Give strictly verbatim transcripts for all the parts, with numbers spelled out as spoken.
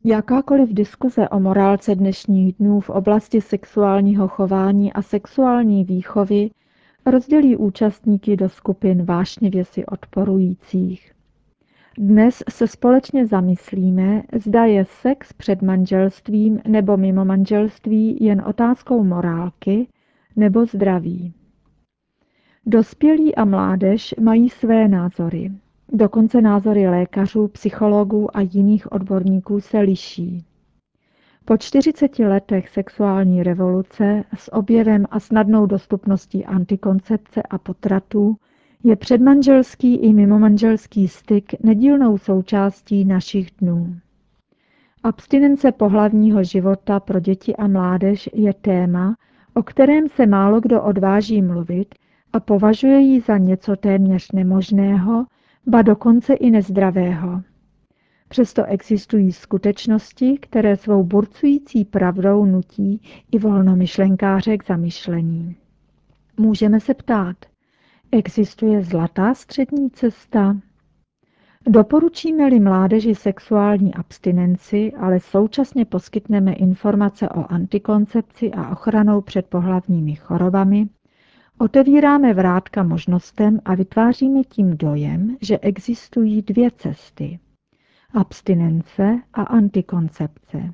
Jakákoliv diskuze o morálce dnešních dnů v oblasti sexuálního chování a sexuální výchovy rozdělí účastníky do skupin vášnivě si odporujících. Dnes se společně zamyslíme, zda je sex před manželstvím nebo mimo manželství jen otázkou morálky nebo zdraví. Dospělí a mládež mají své názory. Dokonce názory lékařů, psychologů a jiných odborníků se liší. Po čtyřiceti letech sexuální revoluce s objevem a snadnou dostupností antikoncepce a potratů je předmanželský i mimomanželský styk nedílnou součástí našich dnů. Abstinence pohlavního života pro děti a mládež je téma, o kterém se málokdo odváží mluvit a považuje ji za něco téměř nemožného, ba dokonce i nezdravého. Přesto existují skutečnosti, které svou burcující pravdou nutí i volnomyšlenkáře k zamyšlení. Můžeme se ptát, existuje zlatá střední cesta? Doporučíme-li mládeži sexuální abstinenci, ale současně poskytneme informace o antikoncepci a ochranou před pohlavními chorobami, otevíráme vrátka možnostem a vytváříme tím dojem, že existují dvě cesty. Abstinence a antikoncepce.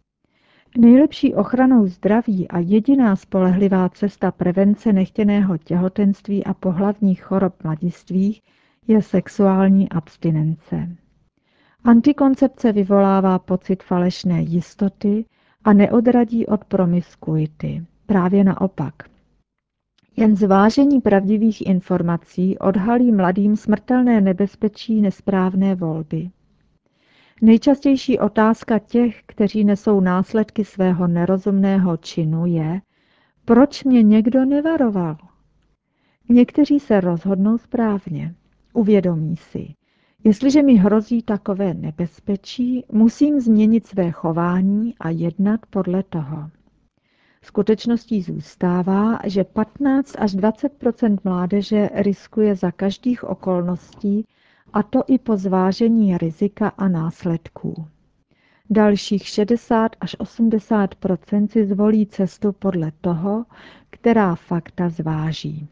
Nejlepší ochranou zdraví a jediná spolehlivá cesta prevence nechtěného těhotenství a pohlavních chorob mladistvých je sexuální abstinence. Antikoncepce vyvolává pocit falešné jistoty a neodradí od promiskuity. Právě naopak. Jen zvážení pravdivých informací odhalí mladým smrtelné nebezpečí nesprávné volby. Nejčastější otázka těch, kteří nesou následky svého nerozumného činu, je, proč mě někdo nevaroval? Někteří se rozhodnou správně. Uvědomí si, jestliže mi hrozí takové nebezpečí, musím změnit své chování a jednat podle toho. Skutečností zůstává, že patnáct až dvacet procent mládeže riskuje za každých okolností, a to i po zvážení rizika a následků. Dalších šedesát až osmdesát procent si zvolí cestu podle toho, která fakta zváží.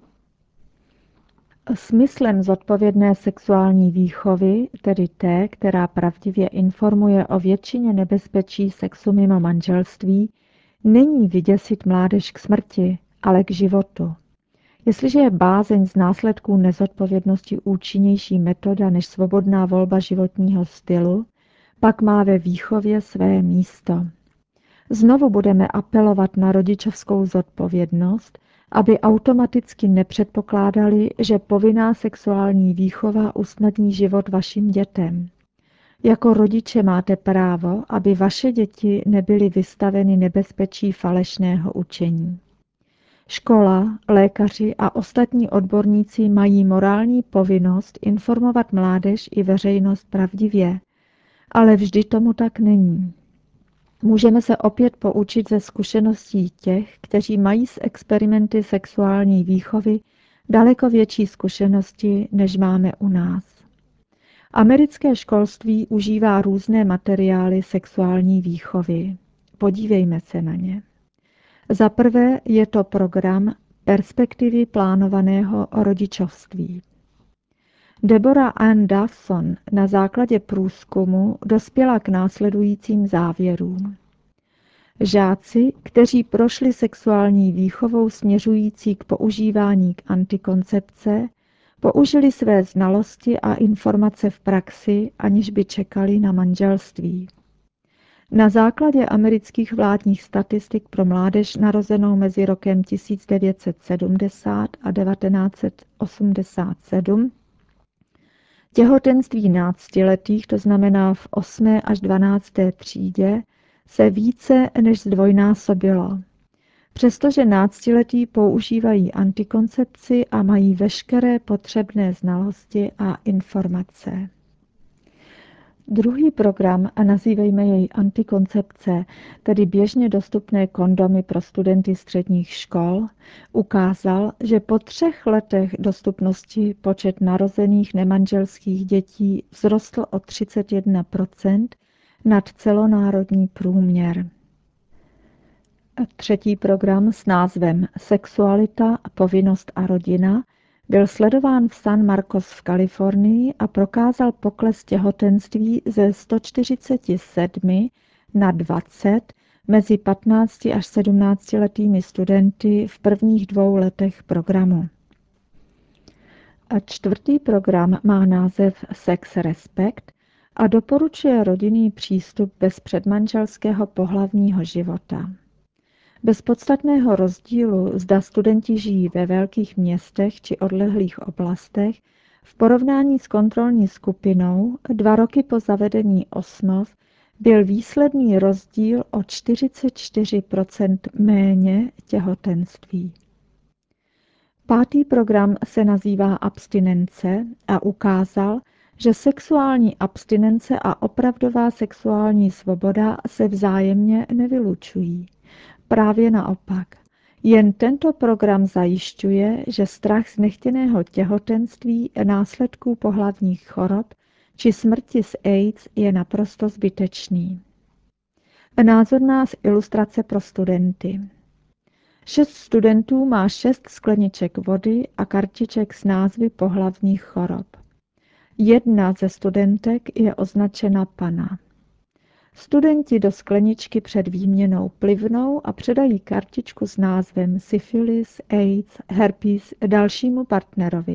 Smyslem zodpovědné sexuální výchovy, tedy té, která pravdivě informuje o většině nebezpečí sexu mimo manželství, není vyděsit mládež k smrti, ale k životu. Jestliže je bázeň z následků nezodpovědnosti účinnější metoda než svobodná volba životního stylu, pak má ve výchově své místo. Znovu budeme apelovat na rodičovskou zodpovědnost, aby automaticky nepředpokládali, že povinná sexuální výchova usnadní život vašim dětem. Jako rodiče máte právo, aby vaše děti nebyly vystaveny nebezpečí falešného učení. Škola, lékaři a ostatní odborníci mají morální povinnost informovat mládež i veřejnost pravdivě, ale vždy tomu tak není. Můžeme se opět poučit ze zkušeností těch, kteří mají s experimenty sexuální výchovy daleko větší zkušenosti, než máme u nás. Americké školství užívá různé materiály sexuální výchovy. Podívejme se na ně. Za prvé je to program Perspektivy plánovaného rodičovství. Deborah Ann Dawson na základě průzkumu dospěla k následujícím závěrům. Žáci, kteří prošli sexuální výchovou směřující k používání k antikoncepce, použili své znalosti a informace v praxi, aniž by čekali na manželství. Na základě amerických vládních statistik pro mládež narozenou mezi rokem tisíc devět set sedmdesát a devatenáct set osmdesát sedm těhotenství náctiletých, to znamená v osmé až dvanácté třídě, se více než zdvojnásobilo. Přestože náctiletí používají antikoncepci a mají veškeré potřebné znalosti a informace. Druhý program, a nazývejme jej antikoncepce, tedy běžně dostupné kondomy pro studenty středních škol, ukázal, že po třech letech dostupnosti počet narozených nemanželských dětí vzrostl o třicet jedna procent, nad celonárodní průměr. Třetí program s názvem Sexualita, povinnost a rodina byl sledován v San Marcos v Kalifornii a prokázal pokles těhotenství ze sto čtyřicet sedm na dvacet mezi patnácti až sedmnáctiletými studenty v prvních dvou letech programu. A čtvrtý program má název Sex Respect a doporučuje rodinný přístup bez předmanželského pohlavního života. Bez podstatného rozdílu, zda studenti žijí ve velkých městech či odlehlých oblastech, v porovnání s kontrolní skupinou dva roky po zavedení osnov byl výsledný rozdíl o čtyřicet čtyři procent méně těhotenství. Pátý program se nazývá abstinence a ukázal, že sexuální abstinence a opravdová sexuální svoboda se vzájemně nevylučují. Právě naopak. Jen tento program zajišťuje, že strach z nechtěného těhotenství, následků pohlavních chorob či smrti z AIDS je naprosto zbytečný. Názorná ilustrace pro studenty. Šest studentů má šest skleniček vody a kartiček s názvy pohlavních chorob. Jedna ze studentek je označena Pana. Studenti do skleničky před výměnou plivnou a předají kartičku s názvem syfilis, AIDS, herpes dalšímu partnerovi.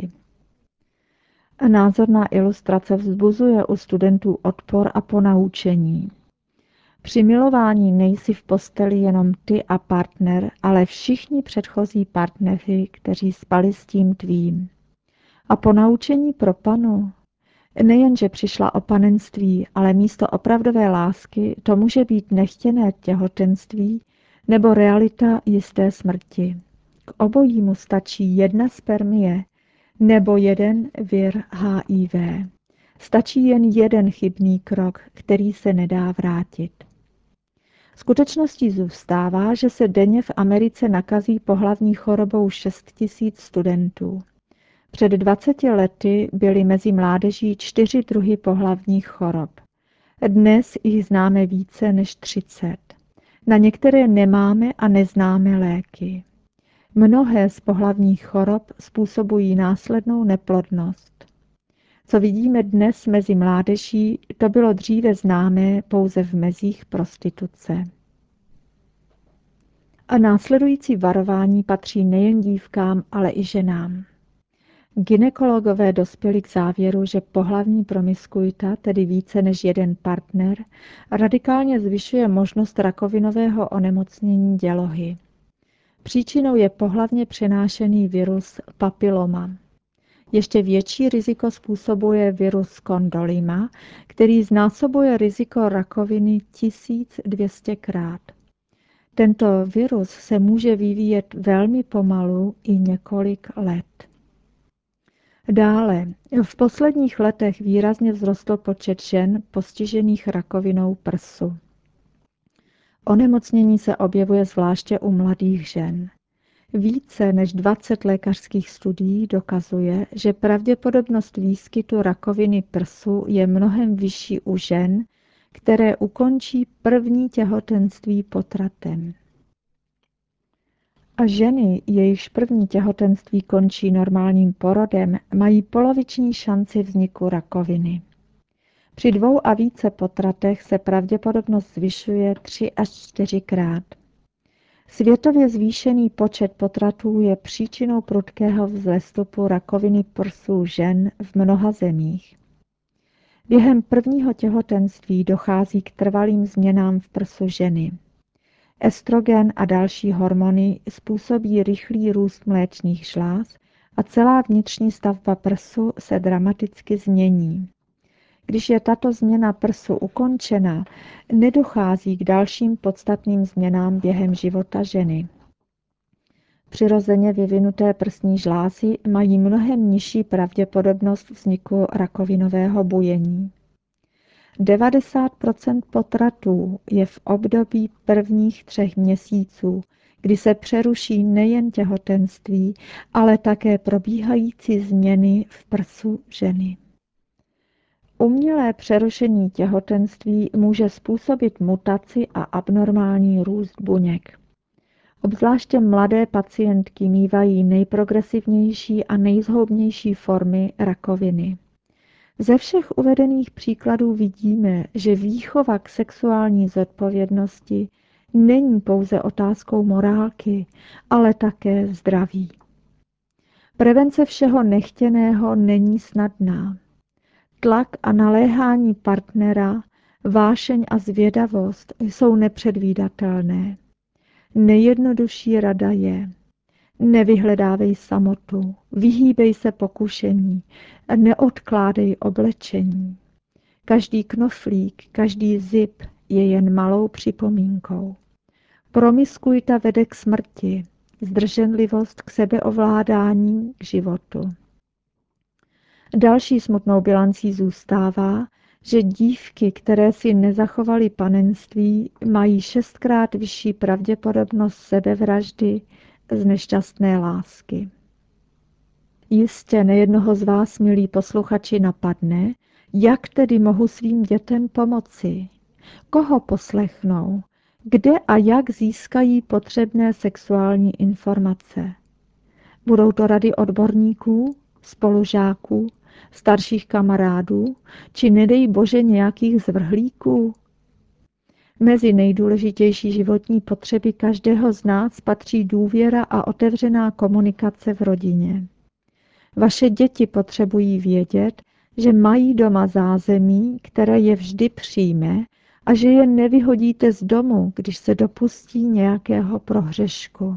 Názorná ilustrace vzbuzuje u studentů odpor a ponaučení. Při milování nejsi v posteli jenom ty a partner, ale všichni předchozí partneři, kteří spali s tím tvým. A ponaučení pro Panu. Nejenže přišla o panenství, ale místo opravdové lásky to může být nechtěné těhotenství nebo realita jisté smrti. K obojímu stačí jedna spermie nebo jeden vir H I V. Stačí jen jeden chybný krok, který se nedá vrátit. Skutečností zůstává, že se denně v Americe nakazí pohlavní chorobou šest tisíc studentů. Před dvaceti lety byly mezi mládeží čtyři druhy pohlavních chorob. Dnes jich známe více než třicet. Na některé nemáme a neznáme léky. Mnohé z pohlavních chorob způsobují následnou neplodnost. Co vidíme dnes mezi mládeží, to bylo dříve známé pouze v mezích prostituce. A následující varování patří nejen dívkám, ale i ženám. Gynekologové dospěli k závěru, že pohlavní promiskuita, tedy více než jeden partner, radikálně zvyšuje možnost rakovinového onemocnění dělohy. Příčinou je pohlavně přenášený virus papiloma. Ještě větší riziko způsobuje virus kondyloma, který znásobuje riziko rakoviny tisíc dvě stě krát. Tento virus se může vyvíjet velmi pomalu i několik let. Dále, v posledních letech výrazně vzrostl počet žen postižených rakovinou prsu. Onemocnění se objevuje zvláště u mladých žen. Více než dvacet lékařských studií dokazuje, že pravděpodobnost výskytu rakoviny prsu je mnohem vyšší u žen, které ukončí první těhotenství potratem. A ženy, jejichž první těhotenství končí normálním porodem, mají poloviční šanci vzniku rakoviny. Při dvou a více potratech se pravděpodobnost zvyšuje tři až čtyřikrát. Světově zvýšený počet potratů je příčinou prudkého vzestupu rakoviny prsu žen v mnoha zemích. Během prvního těhotenství dochází k trvalým změnám v prsu ženy. Estrogen a další hormony způsobí rychlý růst mléčných žláz a celá vnitřní stavba prsu se dramaticky změní. Když je tato změna prsu ukončena, nedochází k dalším podstatným změnám během života ženy. Přirozeně vyvinuté prsní žlázy mají mnohem nižší pravděpodobnost vzniku rakovinového bujení. devadesát procent potratů je v období prvních třech měsíců, kdy se přeruší nejen těhotenství, ale také probíhající změny v prsu ženy. Umělé přerušení těhotenství může způsobit mutaci a abnormální růst buněk. Obzvláště mladé pacientky mívají nejprogresivnější a nejzhoubnější formy rakoviny. Ze všech uvedených příkladů vidíme, že výchova k sexuální zodpovědnosti není pouze otázkou morálky, ale také zdraví. Prevence všeho nechtěného není snadná. Tlak a naléhání partnera, vášeň a zvědavost jsou nepředvídatelné. Nejjednodušší rada je: nevyhledávej samotu, vyhýbej se pokušení a neodkládej oblečení. Každý knoflík, každý zip je jen malou připomínkou. Promiskuita vede k smrti, zdrženlivost k sebeovládání, k životu. Další smutnou bilancí zůstává, že dívky, které si nezachovaly panenství, mají šestkrát vyšší pravděpodobnost sebevraždy z nešťastné lásky. Jistě nejednoho z vás, milí posluchači, napadne, jak tedy mohu svým dětem pomoci, koho poslechnou, kde a jak získají potřebné sexuální informace. Budou to rady odborníků, spolužáků, starších kamarádů, či nedej bože nějakých zvrhlíků? Mezi nejdůležitější životní potřeby každého z nás patří důvěra a otevřená komunikace v rodině. Vaše děti potřebují vědět, že mají doma zázemí, které je vždy přijme, a že je nevyhodíte z domu, když se dopustí nějakého prohřešku.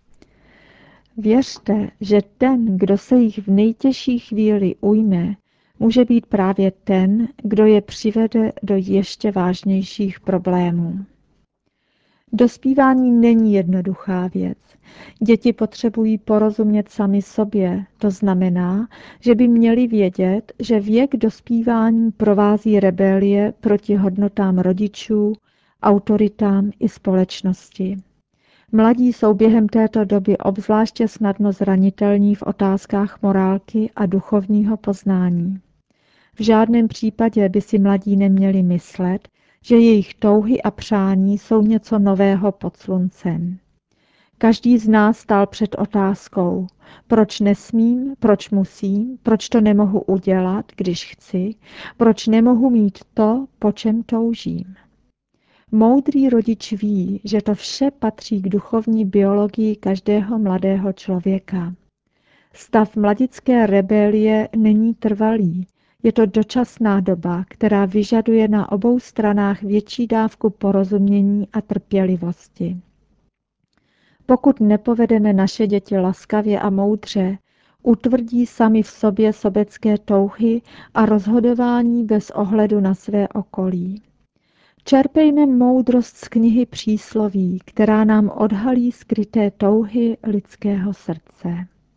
Věřte, že ten, kdo se jich v nejtěžší chvíli ujme, může být právě ten, kdo je přivede do ještě vážnějších problémů. Dospívání není jednoduchá věc. Děti potřebují porozumět sami sobě. To znamená, že by měli vědět, že věk dospívání provází rebelie proti hodnotám rodičů, autoritám i společnosti. Mladí jsou během této doby obzvláště snadno zranitelní v otázkách morálky a duchovního poznání. V žádném případě by si mladí neměli myslet, že jejich touhy a přání jsou něco nového pod sluncem. Každý z nás stál před otázkou, proč nesmím, proč musím, proč to nemohu udělat, když chci, proč nemohu mít to, po čem toužím. Moudrý rodič ví, že to vše patří k duchovní biologii každého mladého člověka. Stav mladické rebelie není trvalý, je to dočasná doba, která vyžaduje na obou stranách větší dávku porozumění a trpělivosti. Pokud nepovedeme naše děti laskavě a moudře, utvrdí sami v sobě sobecké touhy a rozhodování bez ohledu na své okolí. Čerpejme moudrost z knihy Přísloví, která nám odhalí skryté touhy lidského srdce.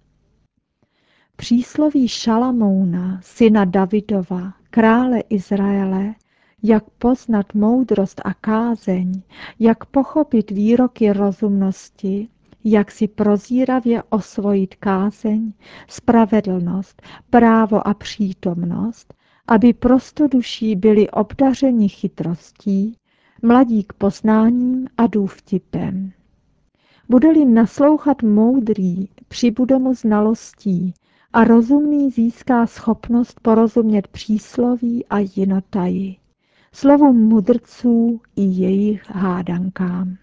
Přísloví Šalamouna, syna Davidova, krále Izraele, jak poznat moudrost a kázeň, jak pochopit výroky rozumnosti, jak si prozíravě osvojit kázeň, spravedlnost, právo a přítomnost, aby prostoduší byli obdařeni chytrostí, mladí k poznáním a důvtipem. Bude-li naslouchat moudrý, přibude mu znalostí a rozumný získá schopnost porozumět přísloví a jinotaji, slovům mudrců i jejich hádankám.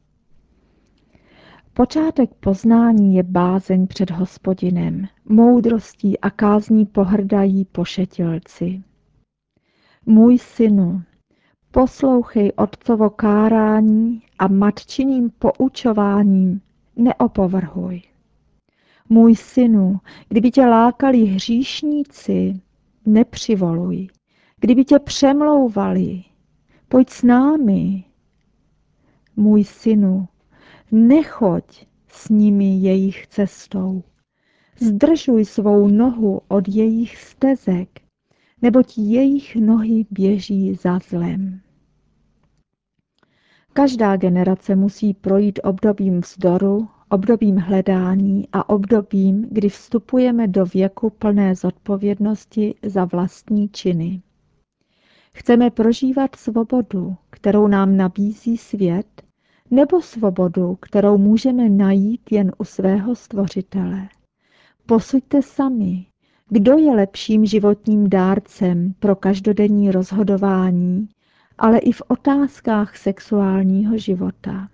Počátek poznání je bázeň před Hospodinem, moudrostí a kázní pohrdají pošetilci. Můj synu, poslouchej otcovo kárání a matčiným poučováním neopovrhuj. Můj synu, kdyby tě lákali hříšníci, nepřivoluj. Kdyby tě přemlouvali, pojď s námi. Můj synu, nechoď s nimi jejich cestou. Zdržuj svou nohu od jejich stezek, neboť jejich nohy běží za zlem. Každá generace musí projít obdobím vzdoru, obdobím hledání a obdobím, kdy vstupujeme do věku plné zodpovědnosti za vlastní činy. Chceme prožívat svobodu, kterou nám nabízí svět, nebo svobodu, kterou můžeme najít jen u svého Stvořitele? Posuďte sami, kdo je lepším životním dárcem pro každodenní rozhodování, ale i v otázkách sexuálního života.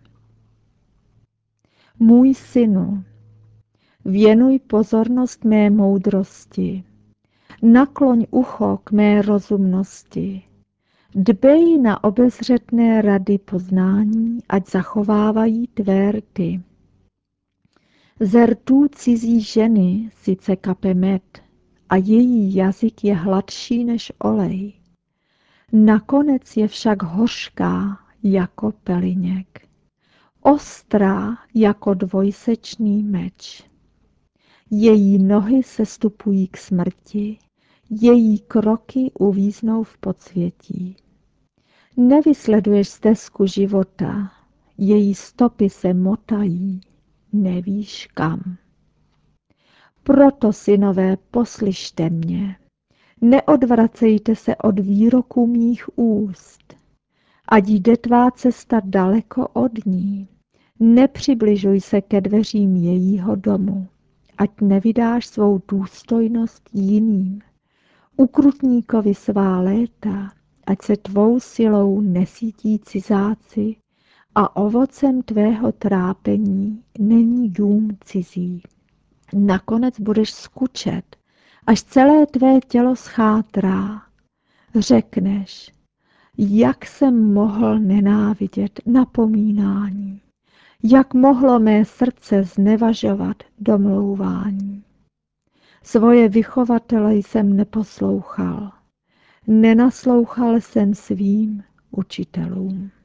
Můj synu, věnuj pozornost mé moudrosti, nakloň ucho k mé rozumnosti, dbej na obezřetné rady poznání, ať zachovávají tvé rty. Ze rtů cizí ženy sice kape med a její jazyk je hladší než olej. Nakonec je však hořká jako peliněk, ostrá jako dvojsečný meč. Její nohy sestupují k smrti, její kroky uvíznou v podsvětí. Nevysleduješ stezku života, její stopy se motají, nevíš kam. Proto, synové, poslyšte mě, neodvracejte se od výroků mých úst, ať jde tvá cesta daleko od ní, nepřibližuj se ke dveřím jejího domu, ať nevydáš svou důstojnost jiným, ukrutníkovi svá léta, ať se tvou silou nesítí cizáci a ovocem tvého trápení není dům cizí. Nakonec budeš skučet, až celé tvé tělo schátrá. Řekneš, jak jsem mohl nenávidět napomínání, jak mohlo mé srdce znevažovat domlouvání. Svoje vychovatele jsem neposlouchal, nenaslouchal jsem svým učitelům.